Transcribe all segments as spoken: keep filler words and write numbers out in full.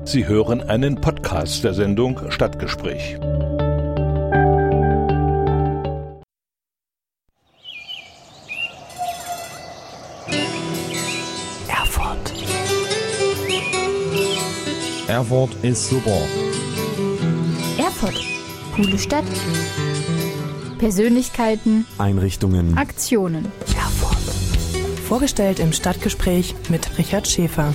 Sie hören einen Podcast der Sendung Stadtgespräch. Erfurt. Erfurt ist super. Erfurt. Coole Stadt. Persönlichkeiten. Einrichtungen. Aktionen. Erfurt. Vorgestellt im Stadtgespräch mit Richard Schäfer.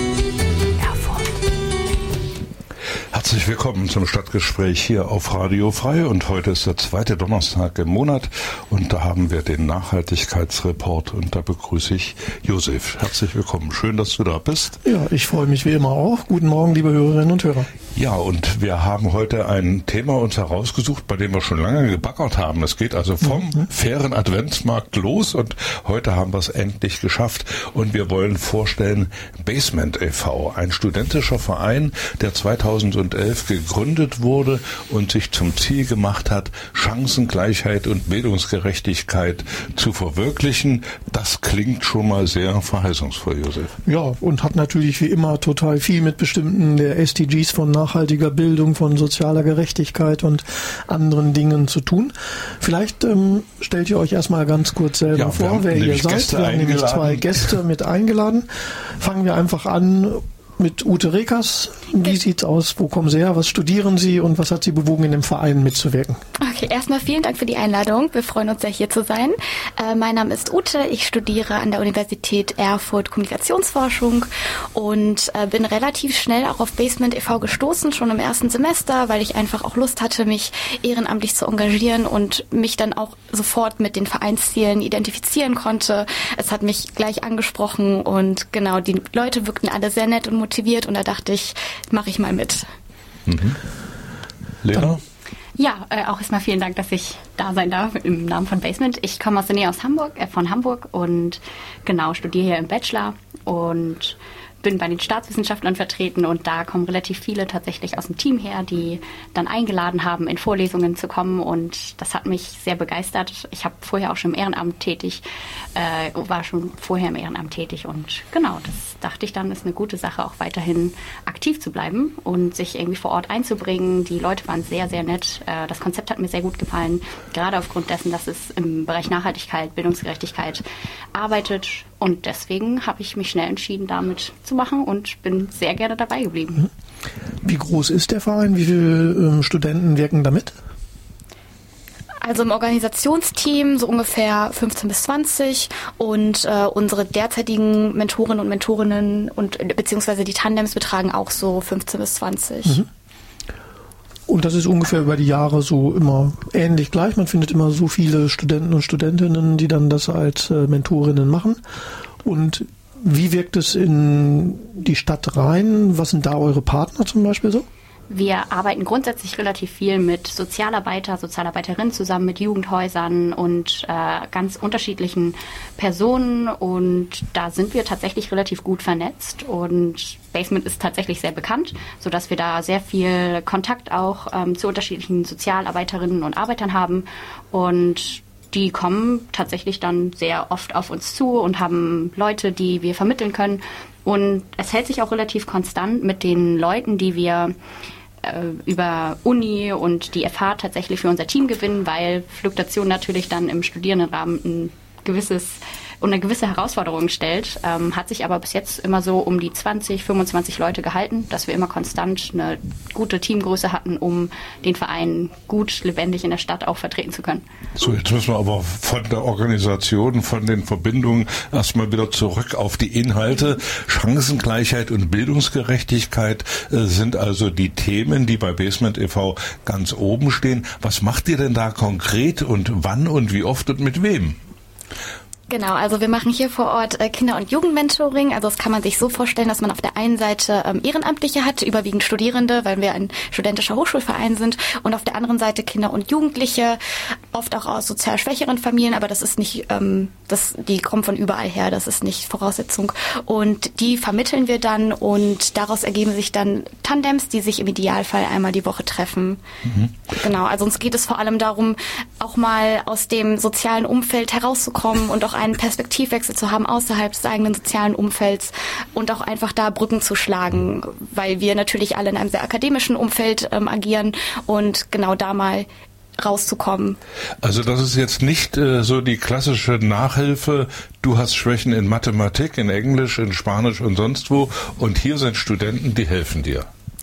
Herzlich willkommen zum Stadtgespräch hier auf Radio Frei und heute ist der zweite Donnerstag im Monat und da haben wir den Nachhaltigkeitsreport und da begrüße ich Josef. Herzlich willkommen, schön, dass du da bist. Ja, ich freue mich wie immer auch. Guten Morgen, liebe Hörerinnen und Hörer. Ja, und wir haben heute ein Thema uns herausgesucht, bei dem wir schon lange gebaggert haben. Es geht also vom mhm. fairen Adventsmarkt los und heute haben wir es endlich geschafft und wir wollen vorstellen Basement e V, ein studentischer Verein, der zweitausendelf gegründet wurde und sich zum Ziel gemacht hat, Chancengleichheit und Bildungsgerechtigkeit zu verwirklichen. Das klingt schon mal sehr verheißungsvoll, Josef. Ja, und hat natürlich wie immer total viel mit bestimmten der S D Gs von nachhaltiger Bildung, von sozialer Gerechtigkeit und anderen Dingen zu tun. Vielleicht ähm, stellt ihr euch erstmal ganz kurz selber ja, vor, wer ihr seid. Gäste wir haben nämlich zwei Gäste mit eingeladen. Fangen wir einfach an mit Ute Rekers. Wie sieht's aus? Wo kommen Sie her? Was studieren Sie und was hat Sie bewogen, in dem Verein mitzuwirken? Okay, erstmal vielen Dank für die Einladung. Wir freuen uns sehr, hier zu sein. Äh, mein Name ist Ute. Ich studiere an der Universität Erfurt Kommunikationsforschung und äh, bin relativ schnell auch auf Basement e V gestoßen, schon im ersten Semester, weil ich einfach auch Lust hatte, mich ehrenamtlich zu engagieren und mich dann auch sofort mit den Vereinszielen identifizieren konnte. Es hat mich gleich angesprochen und genau, die Leute wirkten alle sehr nett und motiviert und da dachte ich, mache ich mal mit. Mhm. Lena? Ja, äh, auch erstmal vielen Dank, dass ich da sein darf im Namen von Basement. Ich komme aus der Nähe aus Hamburg, äh, von Hamburg und genau studiere hier im Bachelor und bin bei den Staatswissenschaftlern vertreten und da kommen relativ viele tatsächlich aus dem Team her, die dann eingeladen haben, in Vorlesungen zu kommen und das hat mich sehr begeistert. Ich habe vorher auch schon im Ehrenamt tätig, äh, war schon vorher im Ehrenamt tätig und genau, das dachte ich dann, ist eine gute Sache, auch weiterhin aktiv zu bleiben und sich irgendwie vor Ort einzubringen. Die Leute waren sehr, sehr nett. Äh, das Konzept hat mir sehr gut gefallen, gerade aufgrund dessen, dass es im Bereich Nachhaltigkeit, Bildungsgerechtigkeit arbeitet. Und deswegen habe ich mich schnell entschieden, damit zu machen und bin sehr gerne dabei geblieben. Wie groß ist der Verein? Wie viele ähm, Studenten wirken damit? Also im Organisationsteam so ungefähr fünfzehn bis zwanzig und äh, unsere derzeitigen Mentorinnen und Mentorinnen und beziehungsweise die Tandems betragen auch so fünfzehn bis zwanzig. Mhm. Und das ist ungefähr über die Jahre so immer ähnlich gleich. Man findet immer so viele Studenten und Studentinnen, die dann das als äh, Mentorinnen machen. Und wie wirkt es in die Stadt rein? Was sind da eure Partner zum Beispiel so? Wir arbeiten grundsätzlich relativ viel mit Sozialarbeiter, Sozialarbeiterinnen zusammen, mit Jugendhäusern und äh, ganz unterschiedlichen Personen und da sind wir tatsächlich relativ gut vernetzt und Basement ist tatsächlich sehr bekannt, sodass wir da sehr viel Kontakt auch ähm, zu unterschiedlichen Sozialarbeiterinnen und Arbeitern haben und die kommen tatsächlich dann sehr oft auf uns zu und haben Leute, die wir vermitteln können und es hält sich auch relativ konstant mit den Leuten, die wir über Uni und die F H tatsächlich für unser Team gewinnen, weil Fluktuation natürlich dann im Studierendenrahmen ein gewisses und eine gewisse Herausforderung stellt, ähm, hat sich aber bis jetzt immer so um die zwanzig, fünfundzwanzig Leute gehalten, dass wir immer konstant eine gute Teamgröße hatten, um den Verein gut, lebendig in der Stadt auch vertreten zu können. So, jetzt müssen wir aber von der Organisation, von den Verbindungen erstmal wieder zurück auf die Inhalte. Chancengleichheit und Bildungsgerechtigkeit äh, sind also die Themen, die bei Basement e V ganz oben stehen. Was macht ihr denn da konkret und wann und wie oft und mit wem? Genau, also wir machen hier vor Ort äh, Kinder- und Jugendmentoring. Also das kann man sich so vorstellen, dass man auf der einen Seite ähm, Ehrenamtliche hat, überwiegend Studierende, weil wir ein studentischer Hochschulverein sind, und auf der anderen Seite Kinder und Jugendliche. oft auch aus sozial schwächeren Familien, aber das ist nicht, ähm, das, die kommen von überall her, das ist nicht Voraussetzung. Und die vermitteln wir dann und daraus ergeben sich dann Tandems, die sich im Idealfall einmal die Woche treffen. Mhm. Genau, also uns geht es vor allem darum, auch mal aus dem sozialen Umfeld herauszukommen und auch einen Perspektivwechsel zu haben außerhalb des eigenen sozialen Umfelds und auch einfach da Brücken zu schlagen, weil wir natürlich alle in einem sehr akademischen Umfeld ähm, agieren und genau da mal rauszukommen. Also das ist jetzt nicht äh, so die klassische Nachhilfe, du hast Schwächen in Mathematik, in Englisch, in Spanisch und sonst wo und hier sind Studenten, die helfen dir.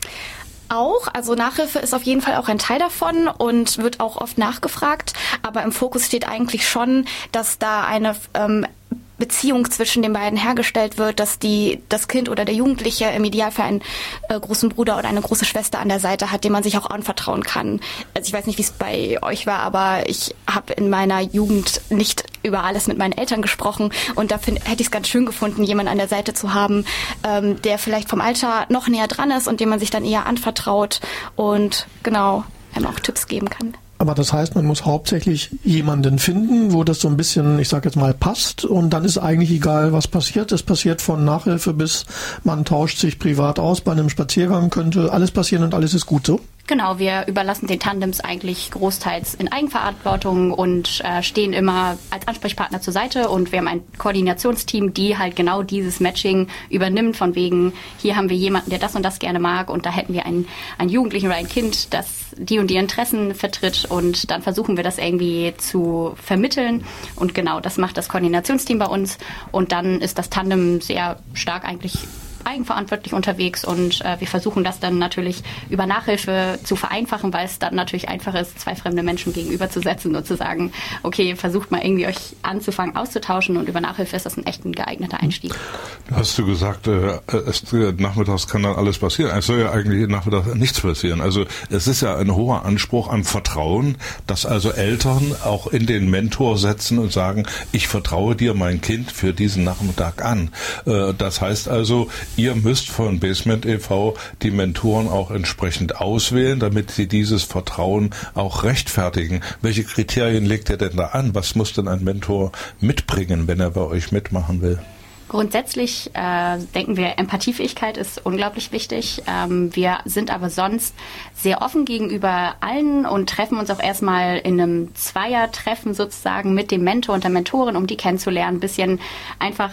Auch, also Nachhilfe ist auf jeden Fall auch ein Teil davon und wird auch oft nachgefragt, aber im Fokus steht eigentlich schon, dass da eine ähm, Beziehung zwischen den beiden hergestellt wird, dass die das Kind oder der Jugendliche im Idealfall einen äh, großen Bruder oder eine große Schwester an der Seite hat, dem man sich auch anvertrauen kann. Also ich weiß nicht, wie es bei euch war, aber ich habe in meiner Jugend nicht über alles mit meinen Eltern gesprochen und da find, hätte ich es ganz schön gefunden, jemanden an der Seite zu haben, ähm, der vielleicht vom Alter noch näher dran ist und dem man sich dann eher anvertraut und genau einem auch Tipps geben kann. Aber das heißt, man muss hauptsächlich jemanden finden, wo das so ein bisschen, ich sag jetzt mal, passt und dann ist eigentlich egal, was passiert. Es passiert von Nachhilfe bis man tauscht sich privat aus, bei einem Spaziergang könnte alles passieren und alles ist gut so. Genau, wir überlassen den Tandems eigentlich großteils in Eigenverantwortung und äh, stehen immer als Ansprechpartner zur Seite und wir haben ein Koordinationsteam, die halt genau dieses Matching übernimmt, von wegen, hier haben wir jemanden, der das und das gerne mag und da hätten wir einen, einen Jugendlichen oder ein Kind, das die und die Interessen vertritt und dann versuchen wir das irgendwie zu vermitteln und genau, das macht das Koordinationsteam bei uns und dann ist das Tandem sehr stark eigentlich eigenverantwortlich unterwegs und äh, wir versuchen das dann natürlich über Nachhilfe zu vereinfachen, weil es dann natürlich einfach ist, zwei fremde Menschen gegenüberzusetzen und zu sagen, okay, versucht mal irgendwie euch anzufangen auszutauschen und über Nachhilfe ist das ein echt ein geeigneter Einstieg. Hast du gesagt, äh, es, nachmittags kann dann alles passieren. Es soll ja eigentlich nachmittags nichts passieren. Also es ist ja ein hoher Anspruch an Vertrauen, dass also Eltern auch in den Mentor setzen und sagen, ich vertraue dir mein Kind für diesen Nachmittag an. Äh, das heißt also, ihr müsst von Basement e V die Mentoren auch entsprechend auswählen, damit sie dieses Vertrauen auch rechtfertigen. Welche Kriterien legt ihr denn da an? Was muss denn ein Mentor mitbringen, wenn er bei euch mitmachen will? Grundsätzlich äh, denken wir, Empathiefähigkeit ist unglaublich wichtig. Ähm, wir sind aber sonst sehr offen gegenüber allen und treffen uns auch erstmal in einem Zweiertreffen sozusagen mit dem Mentor und der Mentorin, um die kennenzulernen, ein bisschen einfach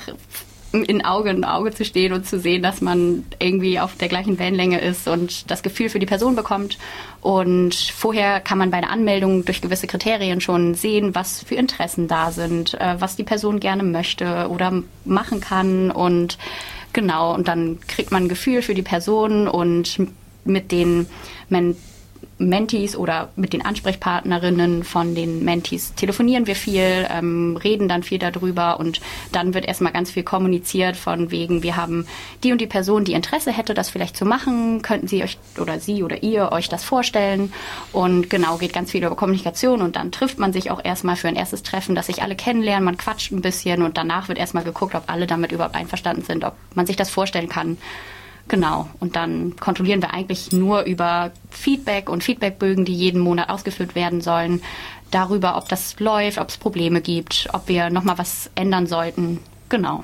in Auge in Auge zu stehen und zu sehen, dass man irgendwie auf der gleichen Wellenlänge ist und das Gefühl für die Person bekommt. Und vorher kann man bei der Anmeldung durch gewisse Kriterien schon sehen, was für Interessen da sind, was die Person gerne möchte oder machen kann. Und genau, und dann kriegt man ein Gefühl für die Person und mit den Men- Mentees oder mit den Ansprechpartnerinnen von den Mentees telefonieren wir viel, ähm, reden dann viel darüber und dann wird erstmal ganz viel kommuniziert von wegen, wir haben die und die Person, die Interesse hätte, das vielleicht zu machen, könnten Sie euch oder Sie oder ihr euch das vorstellen und genau, geht ganz viel über Kommunikation und dann trifft man sich auch erstmal für ein erstes Treffen, dass sich alle kennenlernen, man quatscht ein bisschen und danach wird erstmal geguckt, ob alle damit überhaupt einverstanden sind, ob man sich das vorstellen kann. Genau, und dann kontrollieren wir eigentlich nur über Feedback und Feedbackbögen, die jeden Monat ausgefüllt werden sollen, darüber, ob das läuft, ob es Probleme gibt, ob wir nochmal was ändern sollten. Genau.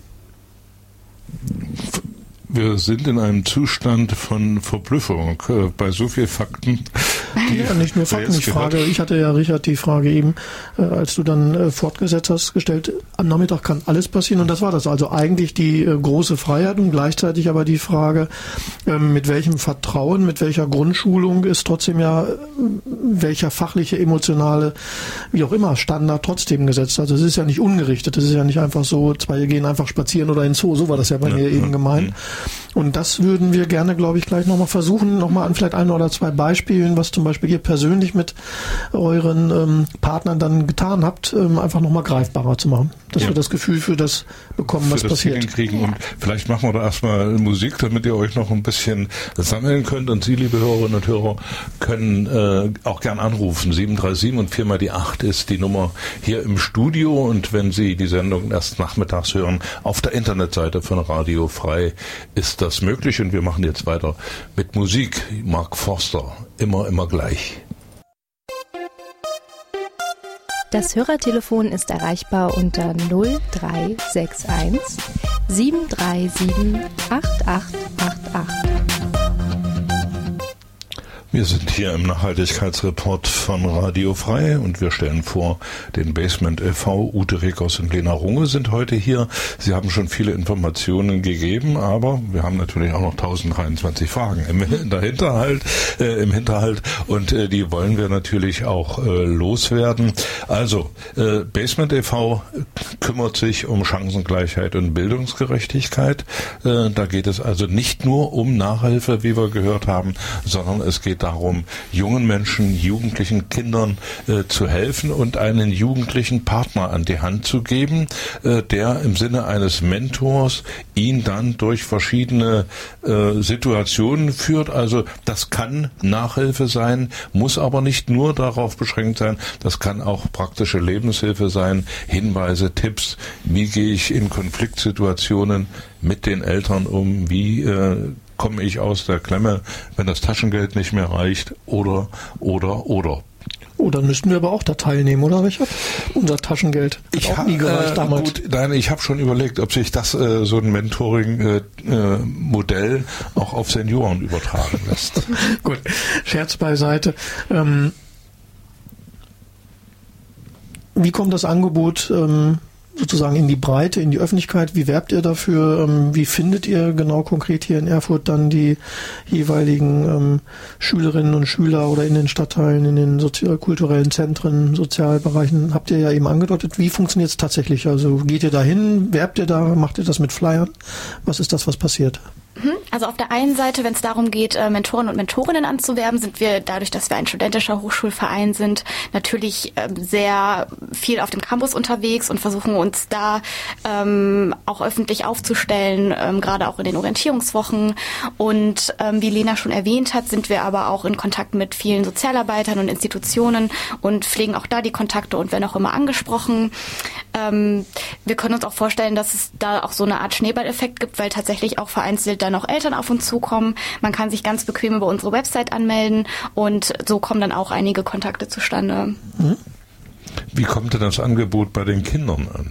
Wir sind in einem Zustand von Verblüffung äh, bei so vielen Fakten. Ja, nicht nur Fakten. Ich frage, ich hatte ja, Richard, die Frage eben, äh, als du dann äh, fortgesetzt hast, gestellt, am Nachmittag kann alles passieren und das war das. Also eigentlich die äh, große Freiheit und gleichzeitig aber die Frage, äh, mit welchem Vertrauen, mit welcher Grundschulung ist trotzdem ja, äh, welcher fachliche, emotionale, wie auch immer, Standard trotzdem gesetzt. Also es ist ja nicht ungerichtet, es ist ja nicht einfach so, zwei gehen einfach spazieren oder ins Zoo, so war das ja bei ja, mir eben ja, gemeint. Ja. Und das würden wir gerne, glaube ich, gleich nochmal versuchen, nochmal an vielleicht ein oder zwei Beispielen, was zum Beispiel ihr persönlich mit euren ähm, Partnern dann getan habt, ähm, einfach nochmal greifbarer zu machen. Dass ja. wir das Gefühl für das bekommen, für was das passiert. Kriegen. Und vielleicht machen wir da erstmal Musik, damit ihr euch noch ein bisschen sammeln könnt. Und Sie, liebe Hörerinnen und Hörer, können äh, auch gern anrufen. sieben drei sieben und viermal die acht ist die Nummer hier im Studio. Und wenn Sie die Sendung erst nachmittags hören, auf der Internetseite von Radio Frei ist das möglich. Und wir machen jetzt weiter mit Musik. Mark Forster, immer, immer gleich. Das Hörertelefon ist erreichbar unter null drei sechs eins sieben drei sieben acht acht acht acht. Wir sind hier im Nachhaltigkeitsreport von Radio Frei und wir stellen vor, den Basement e V. Ute Rekos und Lena Runge sind heute hier. Sie haben schon viele Informationen gegeben, aber wir haben natürlich auch noch tausenddreiundzwanzig Fragen im Hinterhalt, äh, im Hinterhalt und äh, die wollen wir natürlich auch äh, loswerden. Also, äh, Basement e V kümmert sich um Chancengleichheit und Bildungsgerechtigkeit. Äh, da geht es also nicht nur um Nachhilfe, wie wir gehört haben, sondern es geht darum, jungen Menschen, jugendlichen Kindern äh, zu helfen und einen jugendlichen Partner an die Hand zu geben, äh, der im Sinne eines Mentors ihn dann durch verschiedene äh, Situationen führt. Also das kann Nachhilfe sein, muss aber nicht nur darauf beschränkt sein. Das kann auch praktische Lebenshilfe sein, Hinweise, Tipps, wie gehe ich in Konfliktsituationen mit den Eltern um, wie äh, komme ich aus der Klemme, wenn das Taschengeld nicht mehr reicht, oder, oder, oder. Oh, dann müssten wir aber auch da teilnehmen, oder Richard? Unser Taschengeld hat ich auch ha, nie gereicht äh, damals. Gut, nein, ich habe schon überlegt, ob sich das äh, so ein Mentoring-Modell äh, auch auf Senioren übertragen lässt. Gut, Scherz beiseite. Ähm, wie kommt das Angebot ähm, sozusagen in die Breite, in die Öffentlichkeit? Wie werbt ihr dafür? Ähm, wie findet ihr genau konkret hier in Erfurt dann die jeweiligen ähm, Schülerinnen und Schüler oder in den Stadtteilen, in den sozialkulturellen Zentren, Sozialbereichen? Habt ihr ja eben angedeutet. Wie funktioniert es tatsächlich? Also geht ihr da hin? Werbt ihr da? Macht ihr das mit Flyern? Was ist das, was passiert? Also auf der einen Seite, wenn es darum geht, Mentoren und Mentorinnen anzuwerben, sind wir dadurch, dass wir ein studentischer Hochschulverein sind, natürlich sehr viel auf dem Campus unterwegs und versuchen uns da ähm, auch öffentlich aufzustellen, ähm, gerade auch in den Orientierungswochen. Und ähm, wie Lena schon erwähnt hat, sind wir aber auch in Kontakt mit vielen Sozialarbeitern und Institutionen und pflegen auch da die Kontakte und werden auch immer angesprochen. Ähm, wir können uns auch vorstellen, dass es da auch so eine Art Schneeballeffekt gibt, weil tatsächlich auch vereinzelt dann auch Eltern auf uns zukommen. Man kann sich ganz bequem über unsere Website anmelden und so kommen dann auch einige Kontakte zustande. Wie kommt denn das Angebot bei den Kindern an?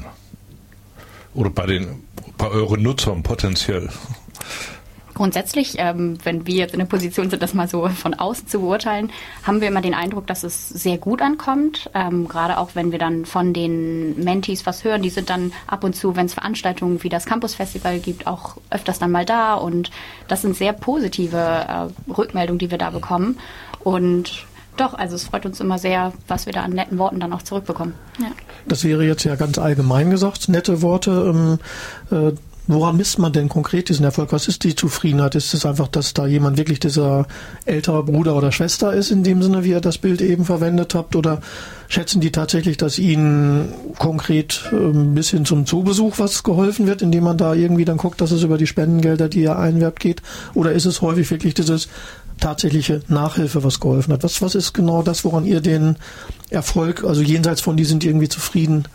Oder bei den bei euren Nutzern potenziell? Grundsätzlich, ähm, wenn wir jetzt in der Position sind, das mal so von außen zu beurteilen, haben wir immer den Eindruck, dass es sehr gut ankommt. Ähm, gerade auch, wenn wir dann von den Mentees was hören. Die sind dann ab und zu, wenn es Veranstaltungen wie das Campus Festival gibt, auch öfters dann mal da. Und das sind sehr positive äh, Rückmeldungen, die wir da bekommen. Und doch, also es freut uns immer sehr, was wir da an netten Worten dann auch zurückbekommen. Ja. Das wäre jetzt ja ganz allgemein gesagt, nette Worte. Ähm, äh, Woran misst man denn konkret diesen Erfolg? Was ist die Zufriedenheit? Ist es einfach, dass da jemand wirklich dieser ältere Bruder oder Schwester ist, in dem Sinne, wie ihr das Bild eben verwendet habt? Oder schätzen die tatsächlich, dass ihnen konkret ein bisschen zum Zoobesuch was geholfen wird, indem man da irgendwie dann guckt, dass es über die Spendengelder, die ihr einwerbt, geht? Oder ist es häufig wirklich dieses tatsächliche Nachhilfe, was geholfen hat? Was, was ist genau das, woran ihr den Erfolg, also jenseits von die sind irgendwie zufrieden,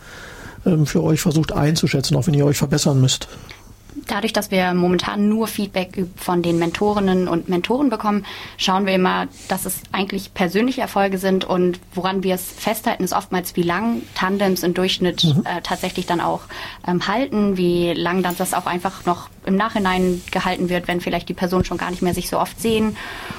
für euch versucht einzuschätzen, auch wenn ihr euch verbessern müsst? Dadurch, dass wir momentan nur Feedback von den Mentorinnen und Mentoren bekommen, schauen wir immer, dass es eigentlich persönliche Erfolge sind, und woran wir es festhalten, ist oftmals, wie lang Tandems im Durchschnitt mhm. äh, tatsächlich dann auch ähm, halten, wie lang dann das auch einfach noch im Nachhinein gehalten wird, wenn vielleicht die Personen schon gar nicht mehr sich so oft sehen.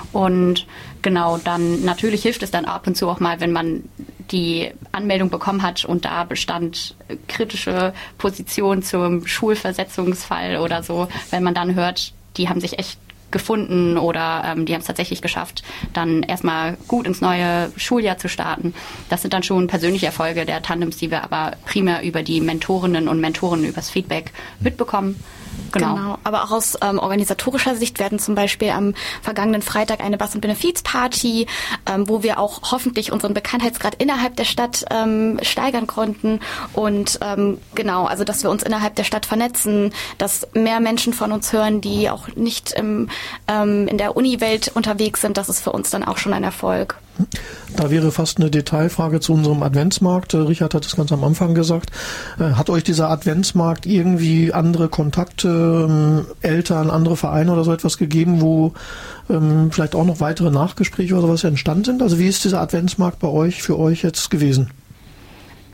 Und genau, dann natürlich hilft es dann ab und zu auch mal, wenn man die Anmeldung bekommen hat und da bestand kritische Position zum Schulversetzungsfall oder so, wenn man dann hört, die haben sich echt gefunden oder ähm, die haben es tatsächlich geschafft, dann erstmal gut ins neue Schuljahr zu starten. Das sind dann schon persönliche Erfolge der Tandems, die wir aber primär über die Mentorinnen und Mentoren, übers Feedback mitbekommen. Genau. genau. Aber auch aus ähm, organisatorischer Sicht werden zum Beispiel am vergangenen Freitag eine Bass- und Benefizparty, ähm, wo wir auch hoffentlich unseren Bekanntheitsgrad innerhalb der Stadt ähm, steigern konnten. Und ähm, genau, also dass wir uns innerhalb der Stadt vernetzen, dass mehr Menschen von uns hören, die auch nicht im, ähm, in der Uni-Welt unterwegs sind. Das ist für uns dann auch schon ein Erfolg. Da wäre fast eine Detailfrage zu unserem Adventsmarkt. Richard hat es ganz am Anfang gesagt. Hat euch dieser Adventsmarkt irgendwie andere Kontakte, Eltern, andere Vereine oder so etwas gegeben, wo ähm, vielleicht auch noch weitere Nachgespräche oder sowas entstanden sind? Also wie ist dieser Adventsmarkt bei euch, für euch jetzt gewesen?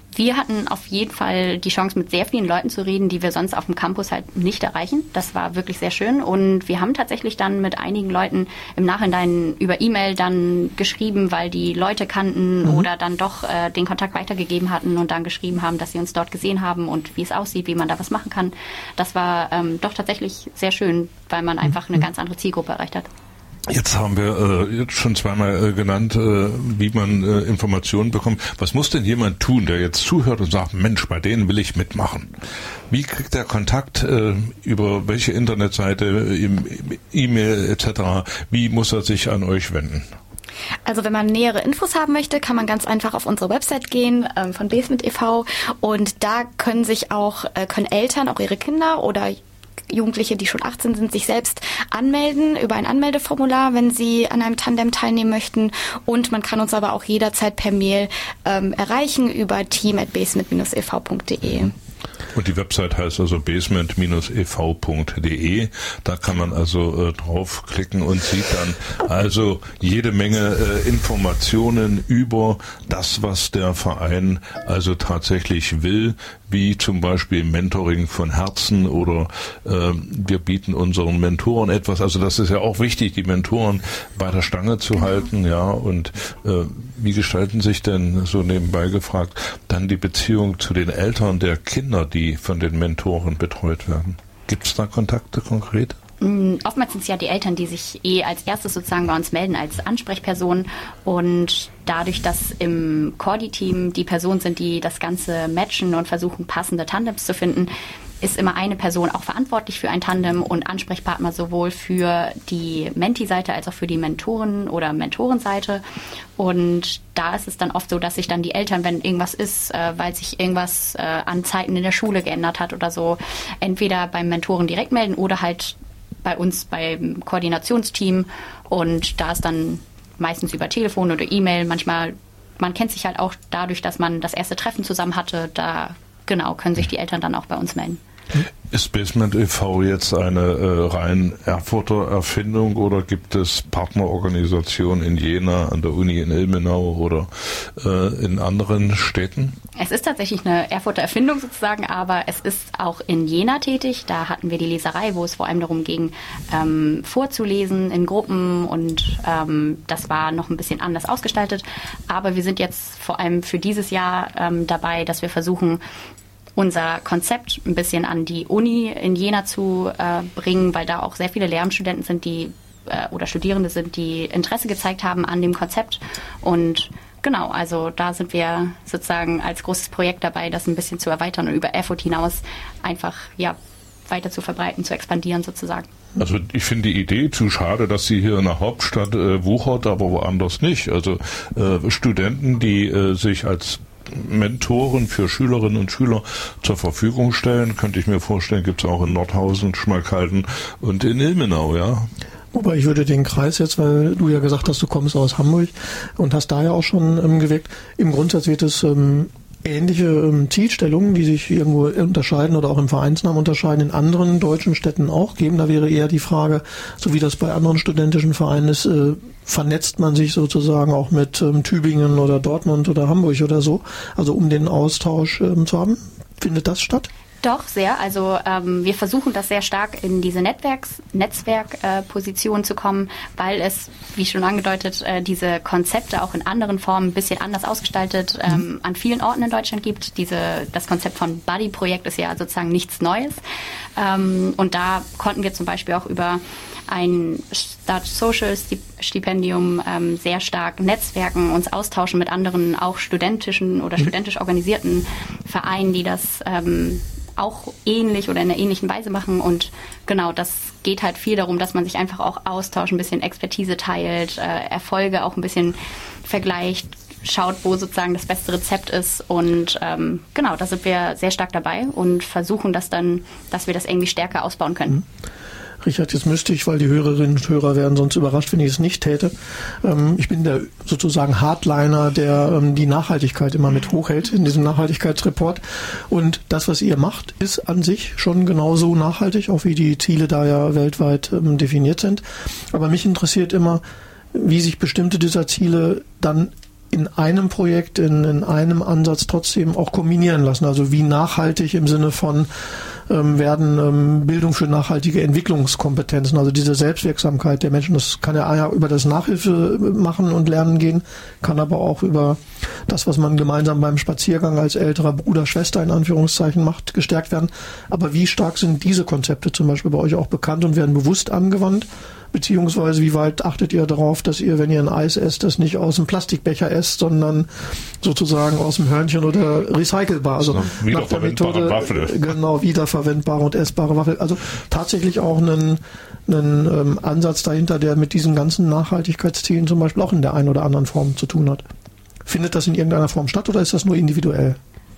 Wir hatten auf jeden Fall die Chance, mit sehr vielen Leuten zu reden, die wir sonst auf dem Campus halt nicht erreichen. Das war wirklich sehr schön. Und wir haben tatsächlich dann mit einigen Leuten im Nachhinein über E-Mail dann geschrieben, weil die Leute kannten mhm. oder dann doch äh, den Kontakt weitergegeben hatten und dann geschrieben haben, dass sie uns dort gesehen haben und wie es aussieht, wie man da was machen kann. Das war ähm, doch tatsächlich sehr schön, weil man einfach eine ganz andere Zielgruppe erreicht hat. Jetzt haben wir äh, jetzt schon zweimal äh, genannt, äh, wie man äh, Informationen bekommt. Was muss denn jemand tun, der jetzt zuhört und sagt, Mensch, bei denen will ich mitmachen? Wie kriegt er Kontakt, äh, über welche Internetseite, im, im E-Mail et cetera? Wie muss er sich an euch wenden? Also wenn man nähere Infos haben möchte, kann man ganz einfach auf unsere Website gehen ähm, von Basement e V und da können sich auch äh, können Eltern, auch ihre Kinder oder Jugendliche, die schon achtzehn sind, sich selbst anmelden über ein Anmeldeformular, wenn sie an einem Tandem teilnehmen möchten. Und man kann uns aber auch jederzeit per Mail ähm, erreichen über team at basement dash e v punkt de. Und die Website heißt also basement dash e v punkt de. Da kann man also äh, draufklicken und sieht dann also jede Menge äh, Informationen über das, was der Verein also tatsächlich will, wie zum Beispiel Mentoring von Herzen oder äh, wir bieten unseren Mentoren etwas. Also das ist ja auch wichtig, die Mentoren bei der Stange zu halten, ja. Und äh, wie gestalten sich denn, so nebenbei gefragt, dann die Beziehung zu den Eltern der Kinder, die von den Mentoren betreut werden? Gibt es da Kontakte konkret? Oftmals sind es ja die Eltern, die sich eh als erstes sozusagen bei uns melden als Ansprechperson und dadurch, dass im Cordi-Team die Personen sind, die das Ganze matchen und versuchen, passende Tandems zu finden, ist immer eine Person auch verantwortlich für ein Tandem und Ansprechpartner sowohl für die Menti-Seite als auch für die Mentoren- oder Mentorenseite. Und da ist es dann oft so, dass sich dann die Eltern, wenn irgendwas ist, äh, weil sich irgendwas äh, an Zeiten in der Schule geändert hat oder so, entweder beim Mentoren direkt melden oder halt bei uns beim Koordinationsteam. Und da ist dann meistens über Telefon oder E-Mail, manchmal, man kennt sich halt auch dadurch, dass man das erste Treffen zusammen hatte, da genau können sich die Eltern dann auch bei uns melden. Ist Basement e V jetzt eine äh, rein Erfurter Erfindung oder gibt es Partnerorganisationen in Jena, an der Uni in Ilmenau oder äh, in anderen Städten? Es ist tatsächlich eine Erfurter Erfindung sozusagen, aber es ist auch in Jena tätig. Da hatten wir die Leserei, wo es vor allem darum ging, ähm, vorzulesen in Gruppen und ähm, das war noch ein bisschen anders ausgestaltet. Aber wir sind jetzt vor allem für dieses Jahr ähm, dabei, dass wir versuchen, unser Konzept ein bisschen an die Uni in Jena zu äh, bringen, weil da auch sehr viele Lehramtsstudenten sind, die äh, oder Studierende sind, die Interesse gezeigt haben an dem Konzept. Und genau, also da sind wir sozusagen als großes Projekt dabei, das ein bisschen zu erweitern und über Erfurt hinaus einfach ja weiter zu verbreiten, zu expandieren sozusagen. Also ich finde die Idee zu schade, dass sie hier in der Hauptstadt äh, wuchert, aber woanders nicht. Also äh, Studenten, die äh, sich als Mentoren für Schülerinnen und Schüler zur Verfügung stellen, könnte ich mir vorstellen, gibt es auch in Nordhausen, Schmalkalden und in Ilmenau, ja. Wobei ich würde den Kreis jetzt, weil du ja gesagt hast, du kommst aus Hamburg und hast da ja auch schon ähm, gewirkt, im Grundsatz wird es ähm, ähnliche ähm, Zielstellungen, die sich irgendwo unterscheiden oder auch im Vereinsnamen unterscheiden, in anderen deutschen Städten auch geben. Da wäre eher die Frage, so wie das bei anderen studentischen Vereinen ist, äh, vernetzt man sich sozusagen auch mit ähm, Tübingen oder Dortmund oder Hamburg oder so, also um den Austausch ähm, zu haben. Findet das statt? Doch, sehr. Also ähm, wir versuchen das sehr stark in diese Netzwerks, Netzwerkposition äh, zu kommen, weil es, wie schon angedeutet, äh, diese Konzepte auch in anderen Formen ein bisschen anders ausgestaltet ähm, mhm. an vielen Orten in Deutschland gibt. Diese, das Konzept von Buddy-Projekt ist ja sozusagen nichts Neues. Ähm, und da konnten wir zum Beispiel auch über ein Start Social Stipendium ähm, sehr stark netzwerken, uns austauschen mit anderen, auch studentischen oder studentisch organisierten Vereinen, die das ähm, auch ähnlich oder in einer ähnlichen Weise machen. Und genau, das geht halt viel darum, dass man sich einfach auch austauscht, ein bisschen Expertise teilt, äh, Erfolge auch ein bisschen vergleicht, schaut, wo sozusagen das beste Rezept ist. Und ähm, genau, da sind wir sehr stark dabei und versuchen das dann, dass wir das irgendwie stärker ausbauen können. Mhm. Richard, jetzt müsste ich, weil die Hörerinnen und Hörer werden sonst überrascht, wenn ich es nicht täte. Ähm, ich bin der sozusagen Hardliner, der ähm, die Nachhaltigkeit immer mit hochhält in diesem Nachhaltigkeitsreport. Und das, was ihr macht, ist an sich schon genauso nachhaltig, auch wie die Ziele da ja weltweit ähm, definiert sind. Aber mich interessiert immer, wie sich bestimmte dieser Ziele dann in einem Projekt, in, in einem Ansatz trotzdem auch kombinieren lassen. Also wie nachhaltig im Sinne von ähm, werden ähm, Bildung für nachhaltige Entwicklungskompetenzen, also diese Selbstwirksamkeit der Menschen, das kann ja über das Nachhilfe machen und Lernen gehen, kann aber auch über das, was man gemeinsam beim Spaziergang als älterer Bruder, Schwester in Anführungszeichen macht, gestärkt werden. Aber wie stark sind diese Konzepte zum Beispiel bei euch auch bekannt und werden bewusst angewandt? Beziehungsweise wie weit achtet ihr darauf, dass ihr, wenn ihr ein Eis esst, das nicht aus dem Plastikbecher esst, sondern sozusagen aus dem Hörnchen oder recycelbar. Also nach der Methode, Waffel. Genau, wiederverwendbare und essbare Waffel. Also tatsächlich auch einen, einen ähm, Ansatz dahinter, der mit diesen ganzen Nachhaltigkeitszielen zum Beispiel auch in der einen oder anderen Form zu tun hat. Findet das in irgendeiner Form statt oder ist das nur individuell?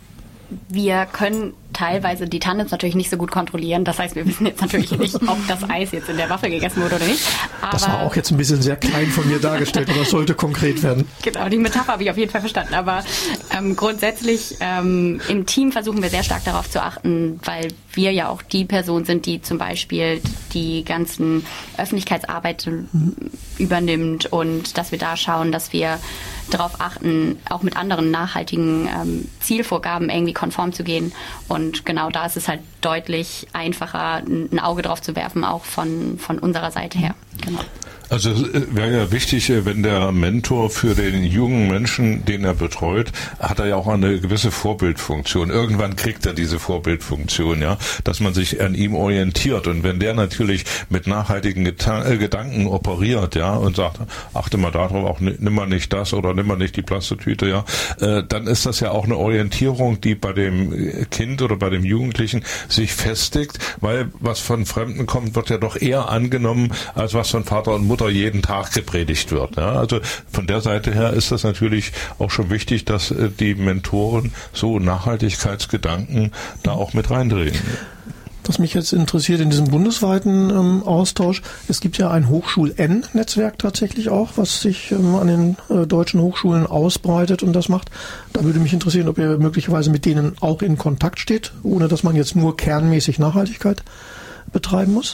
Wir können teilweise die Tandems natürlich nicht so gut kontrollieren. Das heißt, wir wissen jetzt natürlich nicht, ob das Eis jetzt in der Waffel gegessen wurde oder nicht. Aber das war auch jetzt ein bisschen sehr klein von mir dargestellt, aber es sollte konkret werden. Genau, die Metapher habe ich auf jeden Fall verstanden. Aber ähm, grundsätzlich ähm, im Team versuchen wir sehr stark darauf zu achten, weil wir ja auch die Person sind, die zum Beispiel die ganzen Öffentlichkeitsarbeit mhm. übernimmt und dass wir da schauen, dass wir darauf achten, auch mit anderen nachhaltigen ähm, Zielvorgaben irgendwie konform zu gehen. Und genau da ist es halt deutlich einfacher, ein Auge drauf zu werfen, auch von, von unserer Seite her. Genau. Also wäre ja wichtig, wenn der Mentor für den jungen Menschen, den er betreut, hat er ja auch eine gewisse Vorbildfunktion. Irgendwann kriegt er diese Vorbildfunktion, ja, dass man sich an ihm orientiert. Und wenn der natürlich mit nachhaltigen Geta- äh, Gedanken operiert, ja, und sagt, achte mal darauf, auch nimm mal nicht das oder nimm mal nicht die Plastetüte, ja, äh, dann ist das ja auch eine Orientierung, die bei dem Kind oder bei dem Jugendlichen sich festigt, weil was von Fremden kommt, wird ja doch eher angenommen, als was von Vater und Mutter jeden Tag gepredigt wird. Ja, also von der Seite her ist das natürlich auch schon wichtig, dass äh, die Mentoren so Nachhaltigkeitsgedanken da auch mit reindrehen. Was mich jetzt interessiert in diesem bundesweiten ähm, Austausch, es gibt ja ein Hochschul-N-Netzwerk tatsächlich auch, was sich ähm, an den äh, deutschen Hochschulen ausbreitet und das macht. Da würde mich interessieren, ob ihr möglicherweise mit denen auch in Kontakt steht, ohne dass man jetzt nur kernmäßig Nachhaltigkeit betreiben muss.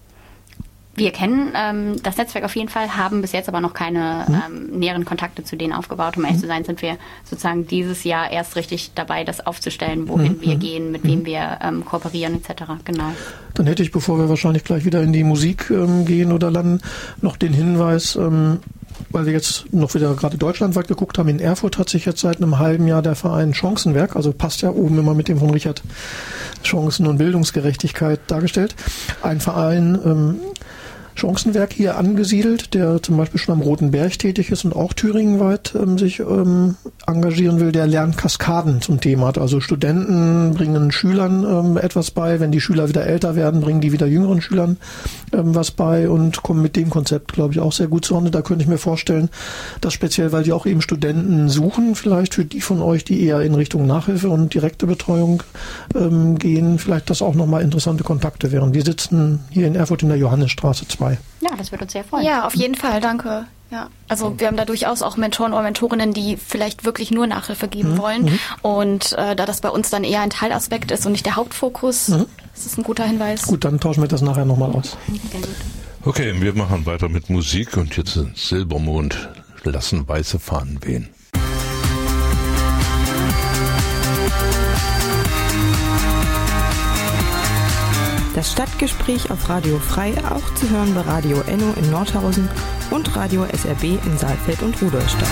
Wir kennen ähm, das Netzwerk auf jeden Fall, haben bis jetzt aber noch keine ähm, näheren Kontakte zu denen aufgebaut. Um ehrlich zu sein, sind wir sozusagen dieses Jahr erst richtig dabei, das aufzustellen, wohin mhm. wir gehen, mit mhm. wem wir ähm, kooperieren et cetera. Genau. Dann hätte ich, bevor wir wahrscheinlich gleich wieder in die Musik ähm, gehen oder landen, noch den Hinweis, ähm, weil wir jetzt noch wieder gerade deutschlandweit geguckt haben, in Erfurt hat sich jetzt seit einem halben Jahr der Verein Chancenwerk, also passt ja oben immer mit dem von Richard, Chancen- und Bildungsgerechtigkeit dargestellt. Ein Verein, ähm, Chancenwerk hier angesiedelt, der zum Beispiel schon am Roten Berg tätig ist und auch thüringenweit ähm, sich ähm, engagieren will, der Lernkaskaden zum Thema hat. Also Studenten bringen Schülern ähm, etwas bei, wenn die Schüler wieder älter werden, bringen die wieder jüngeren Schülern ähm, was bei und kommen mit dem Konzept, glaube ich, auch sehr gut zusammen. Da könnte ich mir vorstellen, dass speziell, weil die auch eben Studenten suchen, vielleicht für die von euch, die eher in Richtung Nachhilfe und direkte Betreuung ähm, gehen, vielleicht das auch nochmal interessante Kontakte wären. Wir sitzen hier in Erfurt in der Johannesstraße zwei. Ja, das würde uns sehr freuen. Ja, auf jeden Fall, danke. Ja, also wir haben da durchaus auch Mentoren oder Mentorinnen, die vielleicht wirklich nur Nachhilfe geben mhm. wollen. Mhm. Und äh, da das bei uns dann eher ein Teilaspekt ist und nicht der Hauptfokus, mhm. ist es ein guter Hinweis. Gut, dann tauschen wir das nachher nochmal aus. Okay, wir machen weiter mit Musik und jetzt Silbermond, lassen weiße Fahnen wehen. Das Stadtgespräch auf Radio Frei, auch zu hören bei Radio Enno in Nordhausen und Radio S R B in Saalfeld und Rudolstadt.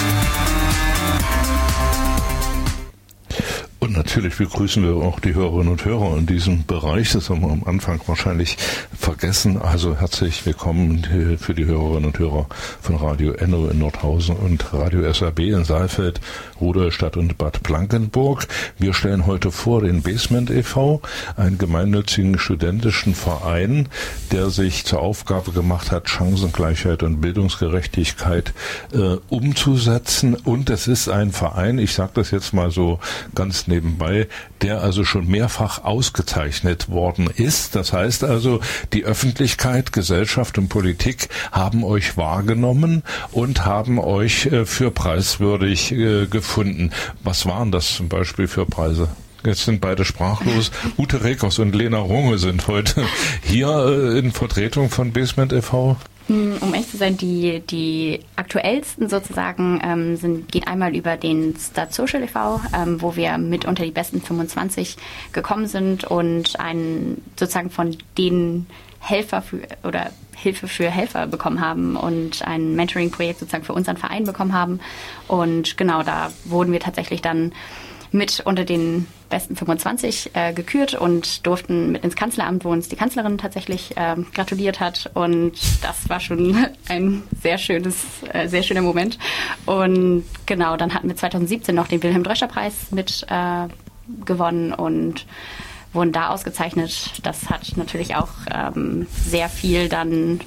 Und natürlich begrüßen wir auch die Hörerinnen und Hörer in diesem Bereich. Das haben wir am Anfang wahrscheinlich vergessen. Also herzlich willkommen für die Hörerinnen und Hörer von Radio Enno in Nordhausen und Radio S R B in Saalfeld, Rudolstadt und Bad Blankenburg. Wir stellen heute vor den Basement e V, einen gemeinnützigen studentischen Verein, der sich zur Aufgabe gemacht hat, Chancengleichheit und Bildungsgerechtigkeit äh, umzusetzen. Und es ist ein Verein, ich sage das jetzt mal so ganz nebenbei, der also schon mehrfach ausgezeichnet worden ist. Das heißt also, die Öffentlichkeit, Gesellschaft und Politik haben euch wahrgenommen und haben euch äh, für preiswürdig äh, gefunden. Was waren das zum Beispiel für Preise? Jetzt sind beide sprachlos. Ute Rekers und Lena Runge sind heute hier äh, in Vertretung von Basement e V. Um ehrlich ehrlich zu sein, die, die aktuellsten sozusagen ähm, sind, gehen einmal über den Start Social e V, ähm, wo wir mit unter die besten fünfundzwanzig gekommen sind und einen sozusagen von den Helfer für, oder Hilfe für Helfer bekommen haben und ein Mentoring-Projekt sozusagen für unseren Verein bekommen haben. Und genau, da wurden wir tatsächlich dann mit unter den besten fünfundzwanzig äh, gekürt und durften mit ins Kanzleramt, wo uns die Kanzlerin tatsächlich äh, gratuliert hat. Und das war schon ein sehr schönes, äh, sehr schöner Moment. Und genau, dann hatten wir zwanzig siebzehn noch den Wilhelm-Dröscher-Preis mit äh, gewonnen und wurden da ausgezeichnet. Das hat natürlich auch ähm, sehr viel dann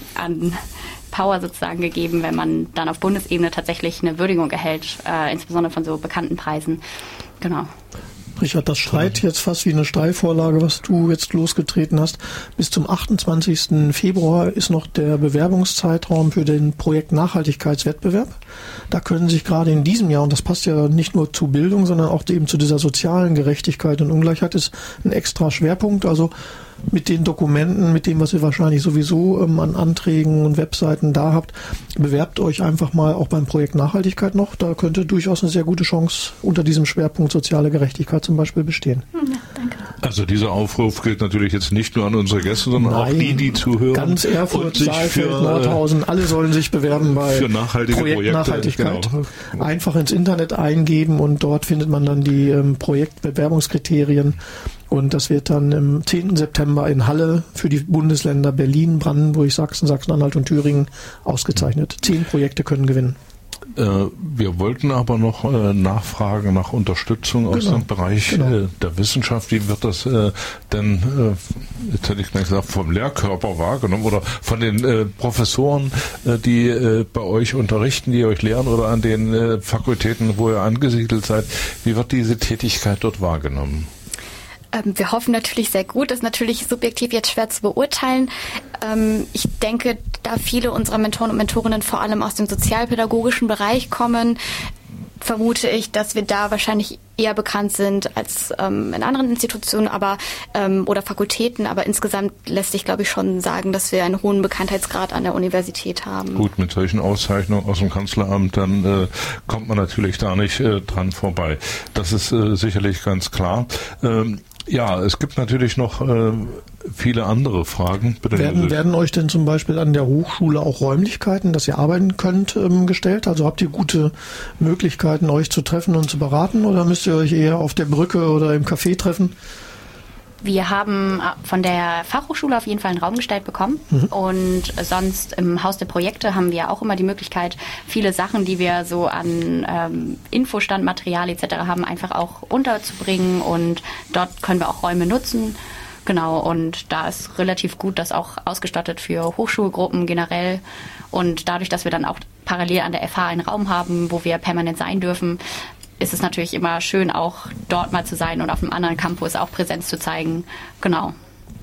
an Power sozusagen gegeben, wenn man dann auf Bundesebene tatsächlich eine Würdigung erhält, äh, insbesondere von so bekannten Preisen. Genau. Richard, das schreit jetzt fast wie eine Steilvorlage, was du jetzt losgetreten hast. Bis zum achtundzwanzigsten Februar ist noch der Bewerbungszeitraum für den Projekt Nachhaltigkeitswettbewerb. Da können sich gerade in diesem Jahr, und das passt ja nicht nur zu Bildung, sondern auch eben zu dieser sozialen Gerechtigkeit und Ungleichheit, ist ein extra Schwerpunkt. Also mit den Dokumenten, mit dem, was ihr wahrscheinlich sowieso ähm, an Anträgen und Webseiten da habt, bewerbt euch einfach mal auch beim Projekt Nachhaltigkeit noch. Da könnte durchaus eine sehr gute Chance unter diesem Schwerpunkt soziale Gerechtigkeit zum Beispiel bestehen. Ja, danke. Also dieser Aufruf gilt natürlich jetzt nicht nur an unsere Gäste, sondern Nein, auch die, die zuhören. Ganz Erfurt, Saalfeld, Nordhausen, alle sollen sich bewerben bei für nachhaltige Projekt Projekte. Nachhaltigkeit. Genau. Einfach ins Internet eingeben und dort findet man dann die ähm, Projektbewerbungskriterien. Und das wird dann am zehnten September in Halle für die Bundesländer Berlin, Brandenburg, Sachsen, Sachsen-Anhalt und Thüringen ausgezeichnet. Zehn Projekte können gewinnen. Äh, wir wollten aber noch äh, nachfragen nach Unterstützung aus Genau. dem Bereich Genau. äh, der Wissenschaft. Wie wird das äh, denn, äh, jetzt hätte ich gleich gesagt, vom Lehrkörper wahrgenommen oder von den äh, Professoren, äh, die äh, bei euch unterrichten, die euch lehren oder an den äh, Fakultäten, wo ihr angesiedelt seid? Wie wird diese Tätigkeit dort wahrgenommen? Ähm, wir hoffen natürlich sehr gut. Das ist natürlich subjektiv jetzt schwer zu beurteilen. Ähm, ich denke, da viele unserer Mentoren und Mentorinnen vor allem aus dem sozialpädagogischen Bereich kommen, vermute ich, dass wir da wahrscheinlich eher bekannt sind als ähm, in anderen Institutionen aber ähm, oder Fakultäten. Aber insgesamt lässt sich, glaube ich, schon sagen, dass wir einen hohen Bekanntheitsgrad an der Universität haben. Gut, mit solchen Auszeichnungen aus dem Kanzleramt, dann äh, kommt man natürlich da nicht äh, dran vorbei. Das ist äh, sicherlich ganz klar. Ähm, Ja, es gibt natürlich noch äh, viele andere Fragen. Bitte Werden, werden euch denn zum Beispiel an der Hochschule auch Räumlichkeiten, dass ihr arbeiten könnt, ähm, gestellt? Also habt ihr gute Möglichkeiten, euch zu treffen und zu beraten oder müsst ihr euch eher auf der Brücke oder im Café treffen? Wir haben von der Fachhochschule auf jeden Fall einen Raum gestellt bekommen mhm. und sonst im Haus der Projekte haben wir auch immer die Möglichkeit, viele Sachen, die wir so an ähm, Infostandmaterial et cetera haben, einfach auch unterzubringen und dort können wir auch Räume nutzen. Genau, und da ist relativ gut das auch ausgestattet für Hochschulgruppen generell und dadurch, dass wir dann auch parallel an der F H einen Raum haben, wo wir permanent sein dürfen, ist es natürlich immer schön, auch dort mal zu sein und auf einem anderen Campus auch Präsenz zu zeigen. Genau.